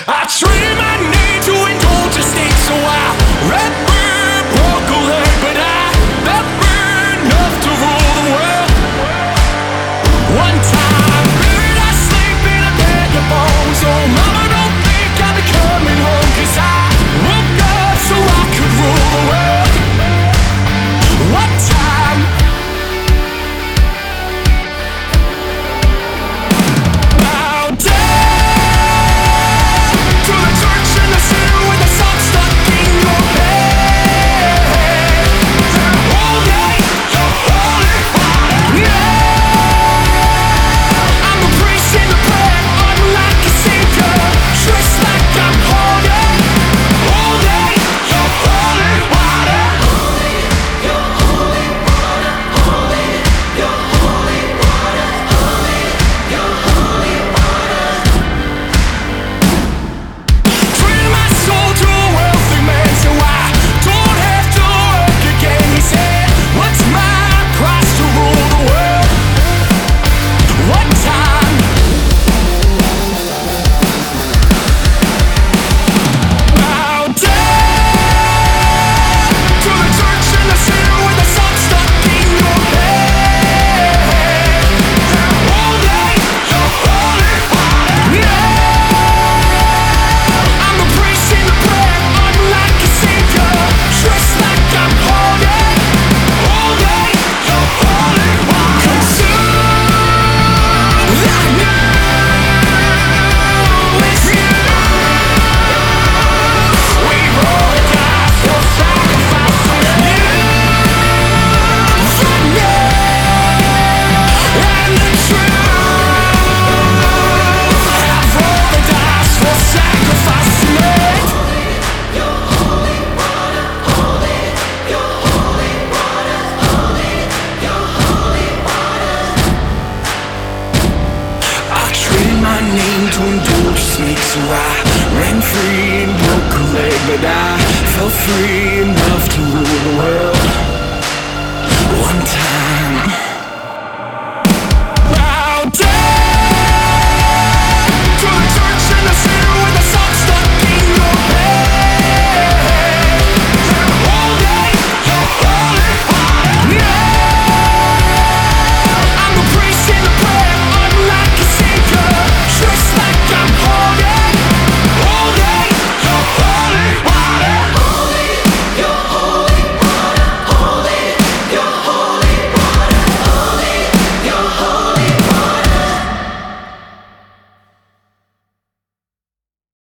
I trained my knee to indulge a state, so I red bird broke a leg, but I never enough to rule the world. One time, buried I sleep in a bed of bones. Oh, mama, don't think I'll be coming home, 'cause I woke up so I could rule the world. One time. Bow down to the church in the center with the song stuck in your head. Holy, holy fire. Yeah. I'm a priest in the prayer, unlike a savior, just like I'm holy. Holy, holy water. Train my soul to a wealthy man, so I don't have to work again. He said, what's my price to rule the world? One time. Bow down to the church in the center with the song stuck in your head. Holy, holy water. Yeah. I'm a priest in the prayer, unlike a savior, just like I'm holy. Holy, holy water. Consumed, I know it's you. We roll the dice for sacrifice on you. The and the truth. I've rolled the dice for sacrifice to me. I traded my name to indulge snakes, so I ran free and broke a leg, but I felt free enough to rule the world. One time. Bow down